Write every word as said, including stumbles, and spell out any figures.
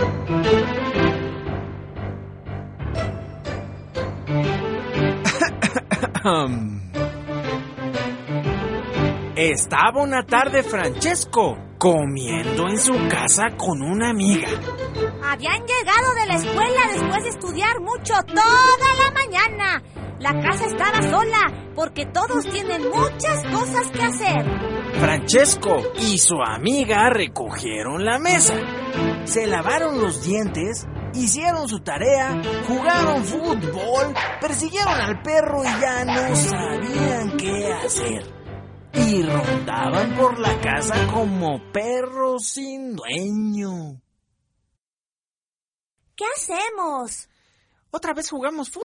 Estaba una tarde Francesco comiendo en su casa con una amiga. Habían llegado de la escuela después de estudiar mucho toda la mañana. La casa estaba sola porque todos tienen muchas cosas que hacer. Francesco y su amiga recogieron la mesa, se lavaron los dientes, hicieron su tarea, jugaron fútbol, persiguieron al perro y ya no sabían qué hacer. Y rondaban por la casa como perros sin dueño. ¿Qué hacemos? Otra vez jugamos fútbol.